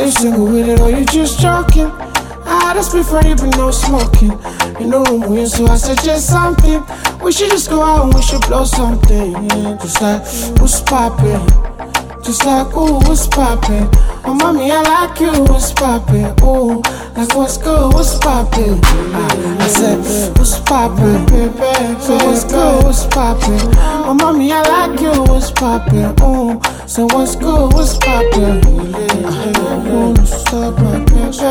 you single with it or you just joking? I just prefer you be no smoking. You know I'm weird, so I suggest something. We should just go out and we should blow something. Yeah, just like, what's poppin'? Just like, ooh, what's poppin'? Oh, mommy, I like you, what's poppin'? Ooh, like, what's good, what's poppin'? I said, what's poppin'? So what's good, what's poppin'? Oh, mommy, I like you, what's poppin'? Ooh, so what's good, what's poppin'? Stop my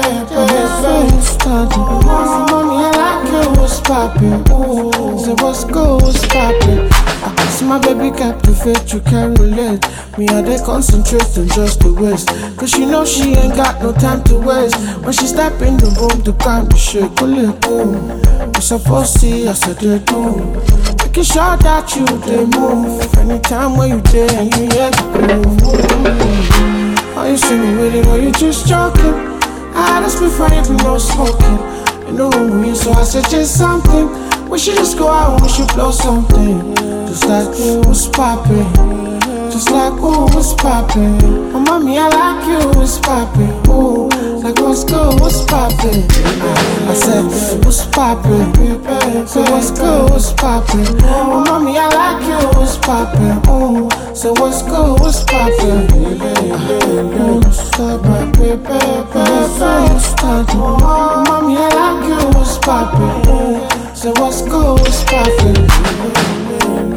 mommy, I like you, what's poppin'? Ooh, so what's good, what's poppin'? See my baby captivate, you can't relate. Me and they concentrate on just the waist. Cause she know she ain't got no time to waste. When she step in the room, the ground is shake. Pull it boom. You supposed to see us at the do. Making sure that you they move. Anytime when you there and you hear the groove. Are you singing with it or you just joking? I just prefer you be no smoking. You know what I mean, so I suggest something. We should just go out and we should blow something. Just like, what's poppin'? Just like, ooh, what's poppin'? Oh, mommy, I like you, what's poppin'? Ooh, like, what's good, what's poppin'? I said, what's poppin'? So what's good, what's poppin'? Oh, mommy, I like you, what's poppin'? Ooh, so what's good, what's poppin'? Stop my baby, oh, mommy, I like you, what's poppin'? Ooh, so what's good, what's poppin'?